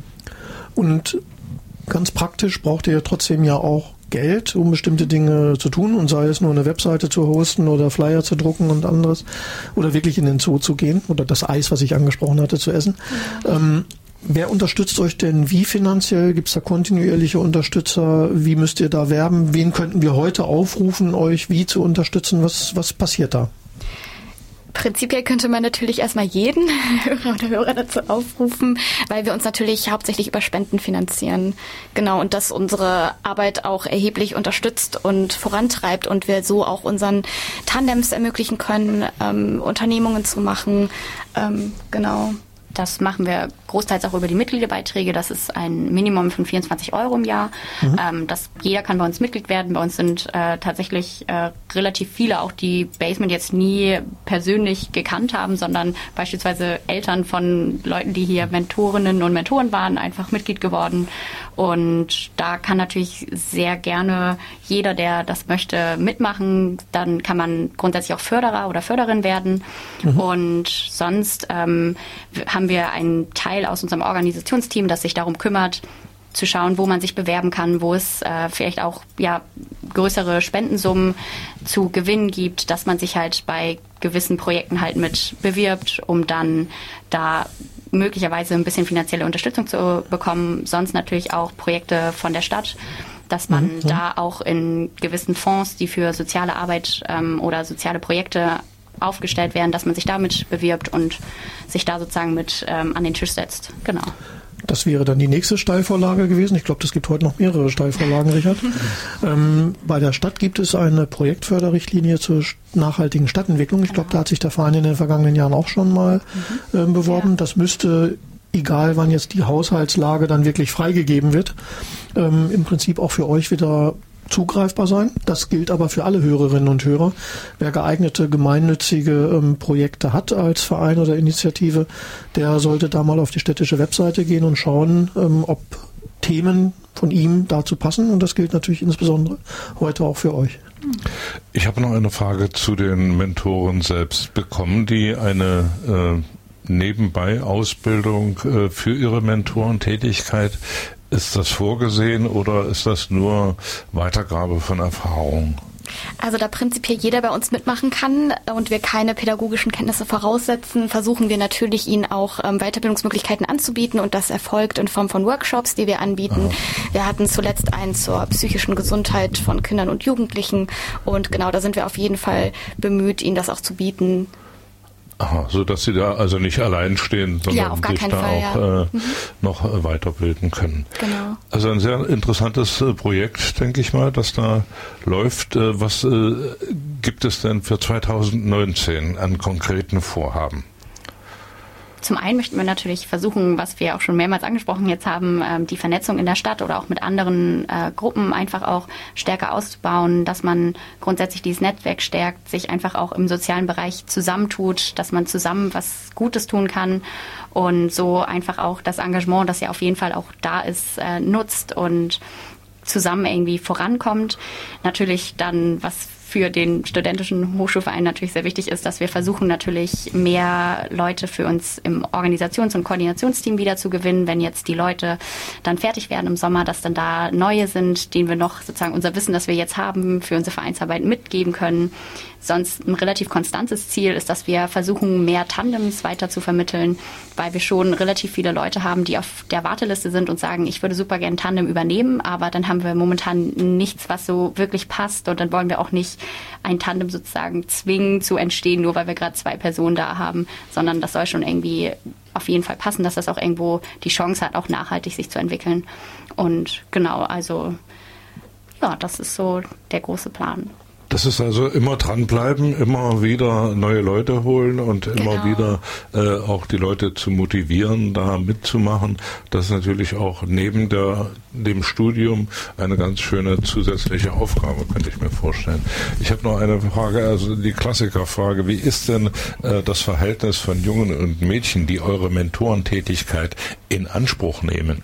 Und ganz praktisch braucht ihr trotzdem ja auch Geld, um bestimmte Dinge zu tun und sei es nur eine Webseite zu hosten oder Flyer zu drucken und anderes oder wirklich in den Zoo zu gehen oder das Eis, was ich angesprochen hatte, zu essen. Ja. Ähm, wer unterstützt euch denn wie finanziell? Gibt es da kontinuierliche Unterstützer? Wie müsst ihr da werben? Wen könnten wir heute aufrufen, euch wie zu unterstützen? Was, was passiert da? Prinzipiell könnte man natürlich erstmal jeden Hörer oder Hörer dazu aufrufen, weil wir uns natürlich hauptsächlich über Spenden finanzieren. Genau, und das unsere Arbeit auch erheblich unterstützt und vorantreibt und wir so auch unseren Tandems ermöglichen können, ähm, Unternehmungen zu machen. Ähm, genau. Das machen wir großteils auch über die Mitgliederbeiträge. Das ist ein Minimum von vierundzwanzig Euro im Jahr. Mhm. Ähm, das, jeder kann bei uns Mitglied werden. Bei uns sind äh, tatsächlich äh, relativ viele, auch die Basement jetzt nie persönlich gekannt haben, sondern beispielsweise Eltern von Leuten, die hier Mentorinnen und Mentoren waren, einfach Mitglied geworden. Und da kann natürlich sehr gerne jeder, der das möchte, mitmachen. Dann kann man grundsätzlich auch Förderer oder Förderin werden. Mhm. Und sonst ähm, haben wir einen Teil aus unserem Organisationsteam, das sich darum kümmert, zu schauen, wo man sich bewerben kann, wo es äh, vielleicht auch ja größere Spendensummen zu gewinnen gibt, dass man sich halt bei gewissen Projekten halt mit bewirbt, um dann da möglicherweise ein bisschen finanzielle Unterstützung zu bekommen. Sonst natürlich auch Projekte von der Stadt. dass man Mhm. da auch in gewissen Fonds, die für soziale Arbeit ähm, oder soziale Projekte aufgestellt werden, dass man sich damit bewirbt und sich da sozusagen mit ähm, an den Tisch setzt. Genau. Das wäre dann die nächste Steilvorlage gewesen. Ich glaube, es gibt heute noch mehrere Steilvorlagen, Richard. ähm, bei der Stadt gibt es eine Projektförderrichtlinie zur nachhaltigen Stadtentwicklung. Ich glaube, da hat sich der Verein in den vergangenen Jahren auch schon mal mhm. ähm, beworben. Ja. Das müsste, egal wann jetzt die Haushaltslage dann wirklich freigegeben wird, ähm, im Prinzip auch für euch wieder zugreifbar sein. Das gilt aber für alle Hörerinnen und Hörer. Wer geeignete gemeinnützige ähm, Projekte hat als Verein oder Initiative, der sollte da mal auf die städtische Webseite gehen und schauen, ähm, ob Themen von ihm dazu passen. Und das gilt natürlich insbesondere heute auch für euch. Ich habe noch eine Frage zu den Mentoren selbst. Bekommen die eine äh, Nebenbei-Ausbildung äh, für ihre Mentorentätigkeit? Ist das vorgesehen oder ist das nur Weitergabe von Erfahrung? Also da prinzipiell jeder bei uns mitmachen kann und wir keine pädagogischen Kenntnisse voraussetzen, versuchen wir natürlich, ihnen auch ähm, Weiterbildungsmöglichkeiten anzubieten und das erfolgt in Form von Workshops, die wir anbieten. Aha. Wir hatten zuletzt einen zur psychischen Gesundheit von Kindern und Jugendlichen und genau, da sind wir auf jeden Fall bemüht, ihnen das auch zu bieten. Aha, so dass Sie da also nicht allein stehen, sondern ja, sich da Fall, auch ja. äh, mhm. noch äh, weiterbilden können. Genau. Also ein sehr interessantes äh, Projekt, denke ich mal, das da läuft. Äh, was äh, gibt es denn für zweitausendneunzehn an konkreten Vorhaben? Zum einen möchten wir natürlich versuchen, was wir auch schon mehrmals angesprochen jetzt haben, die Vernetzung in der Stadt oder auch mit anderen äh, Gruppen einfach auch stärker auszubauen, dass man grundsätzlich dieses Netzwerk stärkt, sich einfach auch im sozialen Bereich zusammentut, dass man zusammen was Gutes tun kann und so einfach auch das Engagement, das ja auf jeden Fall auch da ist, äh, nutzt und zusammen irgendwie vorankommt. Natürlich dann, was für den studentischen Hochschulverein natürlich sehr wichtig ist, dass wir versuchen natürlich mehr Leute für uns im Organisations- und Koordinationsteam wieder zu gewinnen, wenn jetzt die Leute dann fertig werden im Sommer, dass dann da neue sind, denen wir noch sozusagen unser Wissen, das wir jetzt haben, für unsere Vereinsarbeit mitgeben können. Sonst ein relativ konstantes Ziel ist, dass wir versuchen, mehr Tandems weiter zu vermitteln, weil wir schon relativ viele Leute haben, die auf der Warteliste sind und sagen, ich würde super gerne Tandem übernehmen, aber dann haben wir momentan nichts, was so wirklich passt und dann wollen wir auch nicht ein Tandem sozusagen zwingen zu entstehen, nur weil wir gerade zwei Personen da haben, sondern das soll schon irgendwie auf jeden Fall passen, dass das auch irgendwo die Chance hat, auch nachhaltig sich zu entwickeln. Und genau, also ja, das ist so der große Plan. Das ist also immer dranbleiben, immer wieder neue Leute holen und immer genau. wieder äh, auch die Leute zu motivieren, da mitzumachen. Das ist natürlich auch neben der, dem Studium eine ganz schöne zusätzliche Aufgabe, könnte ich mir vorstellen. Ich habe noch eine Frage, also die Klassikerfrage. Wie ist denn äh, das Verhältnis von Jungen und Mädchen, die eure Mentorentätigkeit in Anspruch nehmen?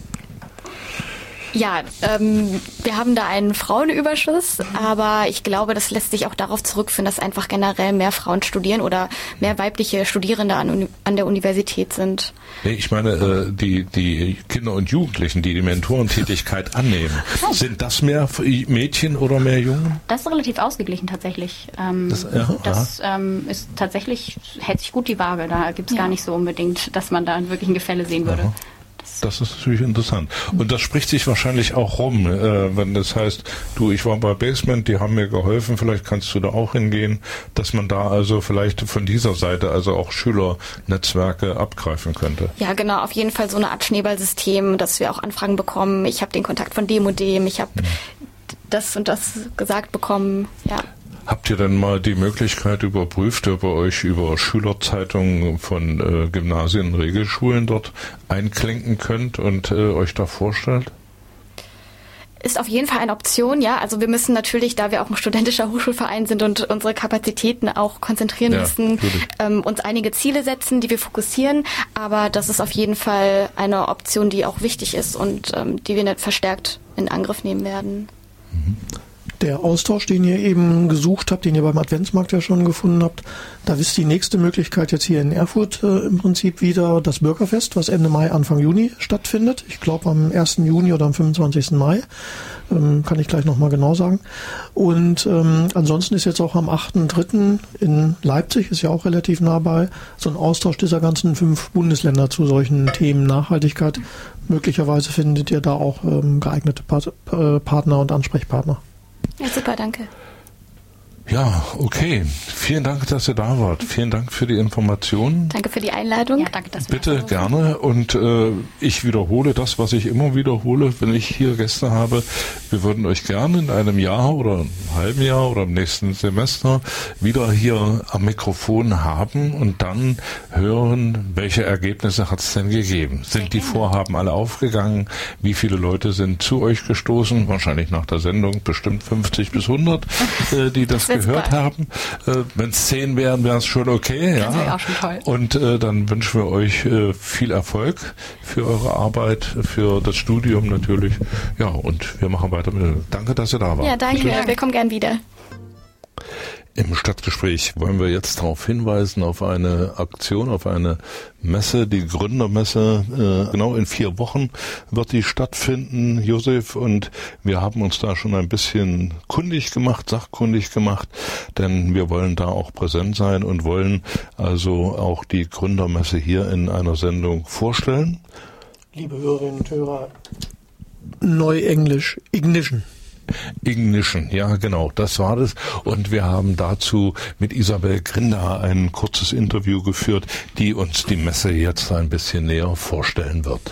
Ja, ähm, wir haben da einen Frauenüberschuss, aber ich glaube, das lässt sich auch darauf zurückführen, dass einfach generell mehr Frauen studieren oder mehr weibliche Studierende an, Uni- an der Universität sind. Nee, ich meine, äh, die, die Kinder und Jugendlichen, die die Mentorentätigkeit annehmen, oh. sind das mehr Mädchen oder mehr Jungen? Das ist relativ ausgeglichen tatsächlich. Ähm, das ja, das ähm, ist tatsächlich, hält sich gut die Waage. Da gibt es ja. gar nicht so unbedingt, dass man da wirklich ein Gefälle sehen würde. Aha. Das ist natürlich interessant. Und das spricht sich wahrscheinlich auch rum, äh, wenn das heißt, du, ich war bei Basement, die haben mir geholfen, vielleicht kannst du da auch hingehen, dass man da also vielleicht von dieser Seite also auch Schülernetzwerke abgreifen könnte. Ja, genau, auf jeden Fall so eine Art Schneeballsystem, dass wir auch Anfragen bekommen. Ich habe den Kontakt von dem und dem, ich habe ja. das und das gesagt bekommen, ja. Habt ihr denn mal die Möglichkeit überprüft, ob ihr euch über Schülerzeitungen von äh, Gymnasien, Regelschulen dort einklinken könnt und äh, euch da vorstellt? Ist auf jeden Fall eine Option, ja. Also wir müssen natürlich, da wir auch ein studentischer Hochschulverein sind und unsere Kapazitäten auch konzentrieren ja, müssen, ähm, uns einige Ziele setzen, die wir fokussieren. Aber das ist auf jeden Fall eine Option, die auch wichtig ist und ähm, die wir nicht verstärkt in Angriff nehmen werden. Mhm. Der Austausch, den ihr eben gesucht habt, den ihr beim Adventsmarkt ja schon gefunden habt, da ist die nächste Möglichkeit jetzt hier in Erfurt äh, im Prinzip wieder das Bürgerfest, was Ende Mai, Anfang Juni stattfindet. Ich glaube am ersten Juni oder am fünfundzwanzigsten Mai. Ähm, kann ich gleich nochmal genau sagen. Und ähm, ansonsten ist jetzt auch am achten dritten in Leipzig, ist ja auch relativ nah bei, so ein Austausch dieser ganzen fünf Bundesländer zu solchen Themen Nachhaltigkeit. möglicherweise findet ihr da auch ähm, geeignete Part- äh, Partner und Ansprechpartner. Ja, super, danke. Ja, okay. Vielen Dank, dass ihr da wart. Vielen Dank für die Informationen. Danke für die Einladung. Ja, danke, dass wir Bitte, gerne. Und äh, ich wiederhole das, was ich immer wiederhole, wenn ich hier Gäste habe. Wir würden euch gerne in einem Jahr oder einem halben Jahr oder im nächsten Semester wieder hier am Mikrofon haben und dann hören, welche Ergebnisse hat es denn gegeben. Sind die Vorhaben alle aufgegangen? Wie viele Leute sind zu euch gestoßen? Wahrscheinlich nach der Sendung bestimmt fünfzig bis hundert, äh, die das, das gehört haben. Äh, wenn es zehn wären, wäre es schon okay. Ja? Das wäre auch schon toll. Und äh, dann wünschen wir euch äh, viel Erfolg für eure Arbeit, für das Studium natürlich. Ja, und wir machen weiter mit. Danke, dass ihr da wart. Ja, danke. Bitte. Wir kommen gern wieder. Im Stadtgespräch wollen wir jetzt darauf hinweisen, auf eine Aktion, auf eine Messe, die Gründermesse. Äh, genau in vier Wochen wird die stattfinden, Josef, und wir haben uns da schon ein bisschen kundig gemacht, sachkundig gemacht, denn wir wollen da auch präsent sein und wollen also auch die Gründermesse hier in einer Sendung vorstellen. Liebe Hörerinnen und Hörer, Neuenglisch, Ignition. Ignition, ja genau, das war das. Und wir haben dazu mit Isabel Grinder ein kurzes Interview geführt, die uns die Messe jetzt ein bisschen näher vorstellen wird.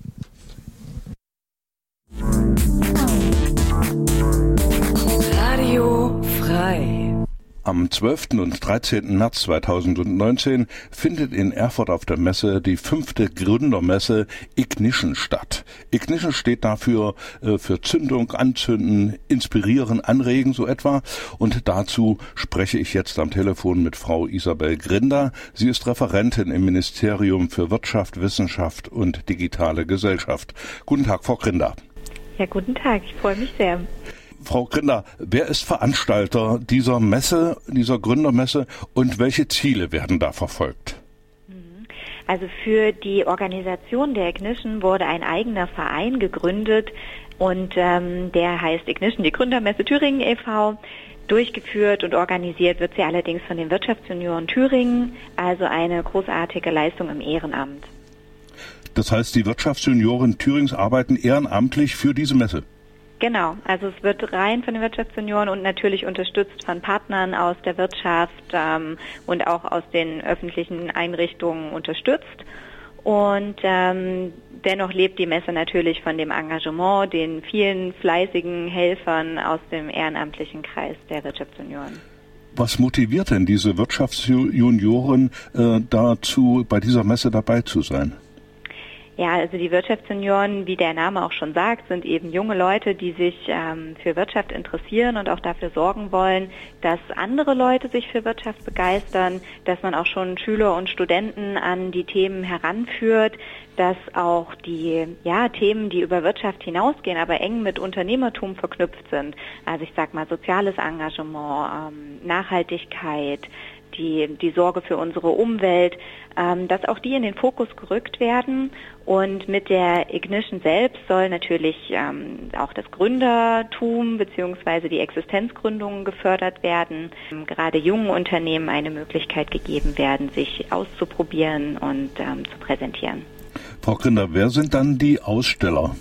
Radio frei. Am zwölften und dreizehnten März zweitausendneunzehn findet in Erfurt auf der Messe die fünfte Gründermesse Ignition statt. Ignition steht dafür äh, für Zündung, Anzünden, Inspirieren, Anregen, so etwa. Und dazu spreche ich jetzt am Telefon mit Frau Isabel Grinder. Sie ist Referentin im Ministerium für Wirtschaft, Wissenschaft und digitale Gesellschaft. Guten Tag, Frau Grinder. Ja, guten Tag. Ich freue mich sehr. Frau Grinder, wer ist Veranstalter dieser Messe, dieser Gründermesse, und welche Ziele werden da verfolgt? Also für die Organisation der Ignition wurde ein eigener Verein gegründet und ähm, der heißt Ignition, die Gründermesse Thüringen e V Durchgeführt und organisiert wird sie allerdings von den Wirtschaftsjunioren Thüringen, also eine großartige Leistung im Ehrenamt. Das heißt, die Wirtschaftsjunioren Thürings arbeiten ehrenamtlich für diese Messe? Genau, also es wird rein von den Wirtschaftsjunioren und natürlich unterstützt von Partnern aus der Wirtschaft ähm, und auch aus den öffentlichen Einrichtungen unterstützt. Und ähm, dennoch lebt die Messe natürlich von dem Engagement, den vielen fleißigen Helfern aus dem ehrenamtlichen Kreis der Wirtschaftsjunioren. Was motiviert denn diese Wirtschaftsjunioren äh, dazu, bei dieser Messe dabei zu sein? Ja, also die Wirtschaftsjunioren, wie der Name auch schon sagt, sind eben junge Leute, die sich ähm, für Wirtschaft interessieren und auch dafür sorgen wollen, dass andere Leute sich für Wirtschaft begeistern, dass man auch schon Schüler und Studenten an die Themen heranführt, dass auch die ja, Themen, die über Wirtschaft hinausgehen, aber eng mit Unternehmertum verknüpft sind, also ich sag mal soziales Engagement, ähm, Nachhaltigkeit, die, die Sorge für unsere Umwelt, ähm, dass auch die in den Fokus gerückt werden. Und mit der Ignition selbst soll natürlich ähm, auch das Gründertum bzw. die Existenzgründungen gefördert werden. Ähm, gerade jungen Unternehmen eine Möglichkeit gegeben werden, sich auszuprobieren und ähm, zu präsentieren. Frau Grinder, wer sind dann die Aussteller?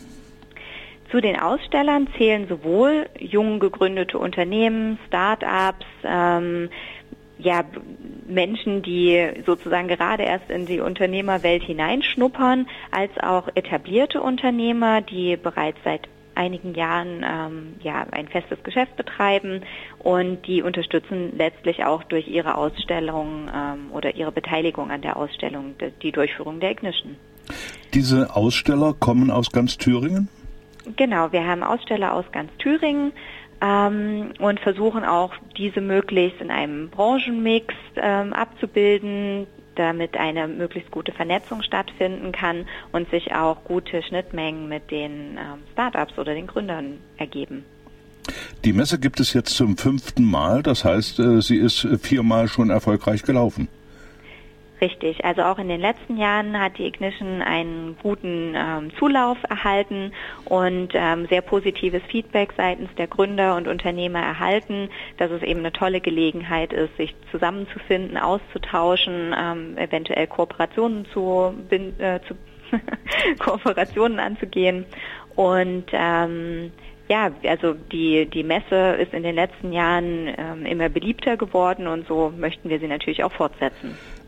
Zu den Ausstellern zählen sowohl jung gegründete Unternehmen, Start-ups, ähm, ja, Menschen, die sozusagen gerade erst in die Unternehmerwelt hineinschnuppern, als auch etablierte Unternehmer, die bereits seit einigen Jahren ähm, ja, ein festes Geschäft betreiben, und die unterstützen letztlich auch durch ihre Ausstellung ähm, oder ihre Beteiligung an der Ausstellung die, die Durchführung der Ignition. Diese Aussteller kommen aus ganz Thüringen? Genau, wir haben Aussteller aus ganz Thüringen. Ähm, und versuchen auch, diese möglichst in einem Branchenmix ähm, abzubilden, damit eine möglichst gute Vernetzung stattfinden kann und sich auch gute Schnittmengen mit den ähm, Start-ups oder den Gründern ergeben. Die Messe gibt es jetzt zum fünften Mal, das heißt, äh, sie ist viermal schon erfolgreich gelaufen. Richtig, also auch in den letzten Jahren hat die Ignition einen guten ähm, Zulauf erhalten und ähm, sehr positives Feedback seitens der Gründer und Unternehmer erhalten, dass es eben eine tolle Gelegenheit ist, sich zusammenzufinden, auszutauschen, ähm, eventuell Kooperationen zu, äh, zu Kooperationen anzugehen. Und ähm, ja, also die, die Messe ist in den letzten Jahren ähm, immer beliebter geworden und so möchten wir sie natürlich auch fortsetzen.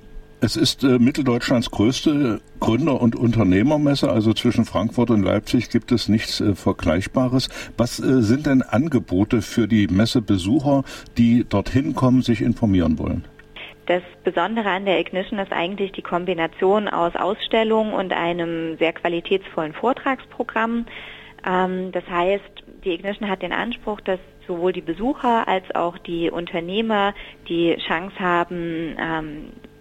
Es ist äh, Mitteldeutschlands größte Gründer- und Unternehmermesse, also zwischen Frankfurt und Leipzig gibt es nichts äh, Vergleichbares. Was äh, sind denn Angebote für die Messebesucher, die dorthin kommen, sich informieren wollen? Das Besondere an der Ignition ist eigentlich die Kombination aus Ausstellung und einem sehr qualitätsvollen Vortragsprogramm. Ähm, das heißt, die Ignition hat den Anspruch, dass sowohl die Besucher als auch die Unternehmer die Chance haben, ähm,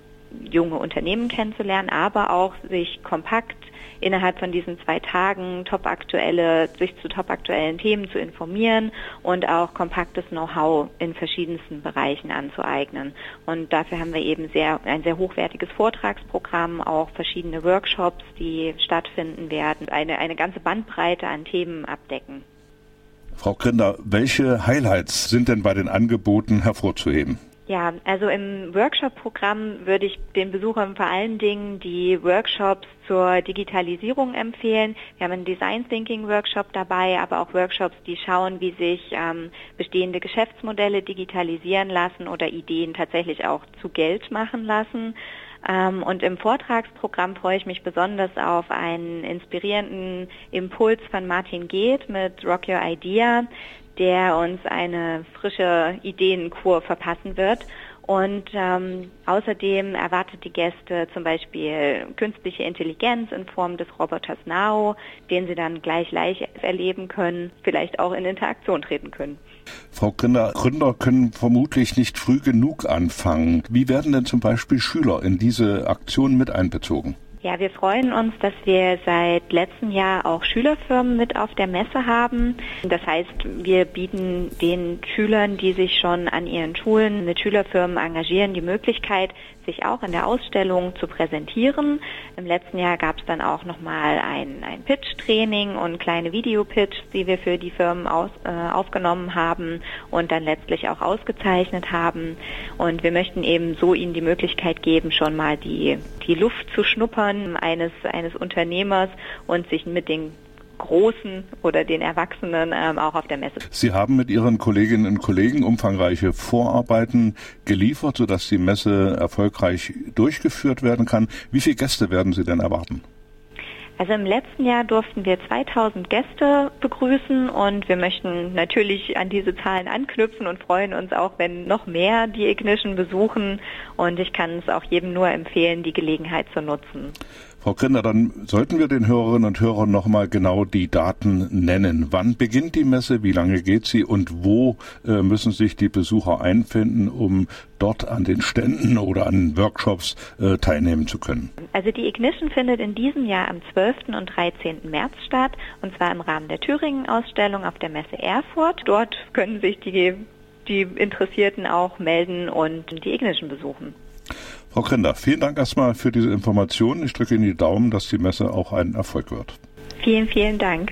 junge Unternehmen kennenzulernen, aber auch sich kompakt innerhalb von diesen zwei Tagen topaktuelle, sich zu topaktuellen Themen zu informieren und auch kompaktes Know-how in verschiedensten Bereichen anzueignen. Und dafür haben wir eben sehr, ein sehr hochwertiges Vortragsprogramm, auch verschiedene Workshops, die stattfinden werden, eine, eine ganze Bandbreite an Themen abdecken. Frau Grinder, welche Highlights sind denn bei den Angeboten hervorzuheben? Ja, also im Workshop-Programm würde ich den Besuchern vor allen Dingen die Workshops zur Digitalisierung empfehlen. Wir haben einen Design Thinking Workshop dabei, aber auch Workshops, die schauen, wie sich ähm, bestehende Geschäftsmodelle digitalisieren lassen oder Ideen tatsächlich auch zu Geld machen lassen. Ähm, und im Vortragsprogramm freue ich mich besonders auf einen inspirierenden Impuls von Martin Geht mit Rock Your Idea, der uns eine frische Ideenkur verpassen wird. Und ähm, außerdem erwartet die Gäste zum Beispiel künstliche Intelligenz in Form des Roboters Nao, den sie dann gleich live erleben können, vielleicht auch in Interaktion treten können. Frau Grinder, Gründer können vermutlich nicht früh genug anfangen. Wie werden denn zum Beispiel Schüler in diese Aktion mit einbezogen? Ja, wir freuen uns, dass wir seit letztem Jahr auch Schülerfirmen mit auf der Messe haben. Das heißt, wir bieten den Schülern, die sich schon an ihren Schulen mit Schülerfirmen engagieren, die Möglichkeit, sich auch in der Ausstellung zu präsentieren. Im letzten Jahr gab es dann auch nochmal ein, ein Pitch-Training und kleine Videopitch, die wir für die Firmen aus, äh, aufgenommen haben und dann letztlich auch ausgezeichnet haben. Und wir möchten eben so ihnen die Möglichkeit geben, schon mal die, die Luft zu schnuppern eines, eines Unternehmers und sich mit den Großen oder den Erwachsenen ähm, auch auf der Messe. Sie haben mit Ihren Kolleginnen und Kollegen umfangreiche Vorarbeiten geliefert, sodass die Messe erfolgreich durchgeführt werden kann. Wie viele Gäste werden Sie denn erwarten? Also im letzten Jahr durften wir zweitausend Gäste begrüßen und wir möchten natürlich an diese Zahlen anknüpfen und freuen uns auch, wenn noch mehr die Ignition besuchen. Und ich kann es auch jedem nur empfehlen, die Gelegenheit zu nutzen. Frau Grinder, dann sollten wir den Hörerinnen und Hörern nochmal genau die Daten nennen. Wann beginnt die Messe, wie lange geht sie und wo äh, müssen sich die Besucher einfinden, um dort an den Ständen oder an Workshops äh, teilnehmen zu können? Also die Ignition findet in diesem Jahr am zwölften und dreizehnten März statt, und zwar im Rahmen der Thüringen-Ausstellung auf der Messe Erfurt. Dort können sich die, die Interessierten auch melden und die Ignition besuchen. Frau Grinder, vielen Dank erstmal für diese Informationen. Ich drücke Ihnen die Daumen, dass die Messe auch ein Erfolg wird. Vielen, vielen Dank.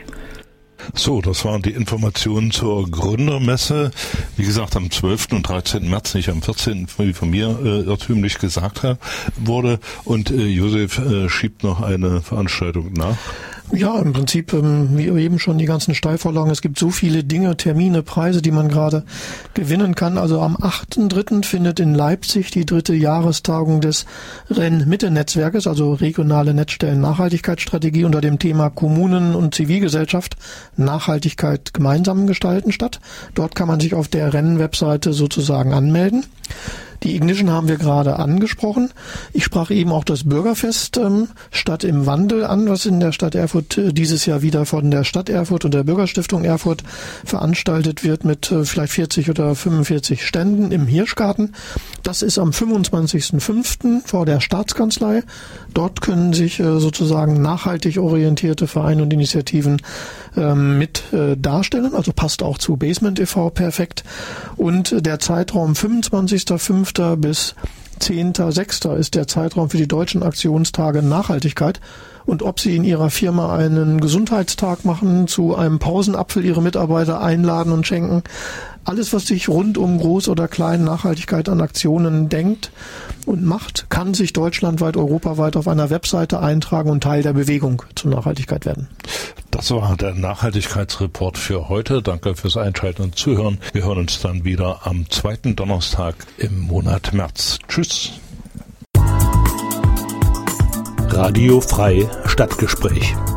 So, das waren die Informationen zur Gründermesse. Wie gesagt, am zwölften und dreizehnten März, nicht am vierzehnten, wie von mir äh, irrtümlich gesagt wurde. Und äh, Josef äh, schiebt noch eine Veranstaltung nach. Ja, im Prinzip, ähm, wie eben schon die ganzen Steilvorlagen, es gibt so viele Dinge, Termine, Preise, die man gerade gewinnen kann. Also am achten dritten findet in Leipzig die dritte Jahrestagung des Renn-Mitte-Netzwerkes, also regionale Netzstellen Nachhaltigkeitsstrategie unter dem Thema Kommunen und Zivilgesellschaft Nachhaltigkeit gemeinsam gestalten statt. Dort kann man sich auf der Renn-Webseite sozusagen anmelden. Die Ignition haben wir gerade angesprochen. Ich sprach eben auch das Bürgerfest ähm, Stadt im Wandel an, was in der Stadt Erfurt äh, dieses Jahr wieder von der Stadt Erfurt und der Bürgerstiftung Erfurt veranstaltet wird mit äh, vielleicht vierzig oder fünfundvierzig Ständen im Hirschgarten. Das ist am fünfundzwanzigsten fünften vor der Staatskanzlei. Dort können sich äh, sozusagen nachhaltig orientierte Vereine und Initiativen äh, mit äh, darstellen. Also passt auch zu Basement e V perfekt. Und äh, der Zeitraum fünfundzwanzigsten fünften bis zehnten sechsten ist der Zeitraum für die deutschen Aktionstage Nachhaltigkeit. und ob sie in ihrer Firma einen Gesundheitstag machen, zu einem Pausenapfel ihre Mitarbeiter einladen und schenken. Alles, was sich rund um Groß- oder Klein-Nachhaltigkeit an Aktionen denkt und macht, kann sich deutschlandweit, europaweit auf einer Webseite eintragen und Teil der Bewegung zur Nachhaltigkeit werden. Das war der Nachhaltigkeitsreport für heute. Danke fürs Einschalten und Zuhören. Wir hören uns dann wieder am zweiten Donnerstag im Monat März. Tschüss. Radio Frei Stadtgespräch.